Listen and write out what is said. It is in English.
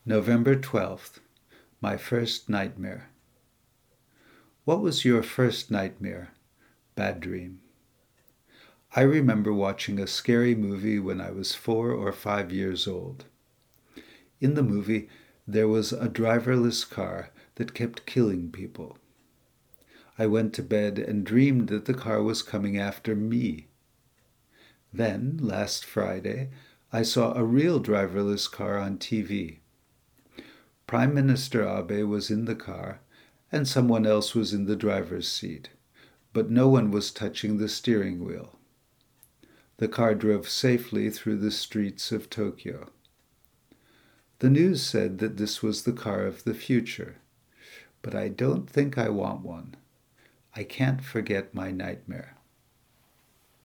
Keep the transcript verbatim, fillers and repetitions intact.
November twelfth, my first nightmare. What was your first nightmare, bad dream? I remember watching a scary movie when I was four or five years old. In the movie, there was a driverless car that kept killing people. I went to bed and dreamed that the car was coming after me. Then, last Friday, I saw a real driverless car on T V. Prime Minister Abe was in the car, and someone else was in the driver's seat, but no one was touching the steering wheel. The car drove safely through the streets of Tokyo. The news said that this was the car of the future, but I don't think I want one. I can't forget my nightmare.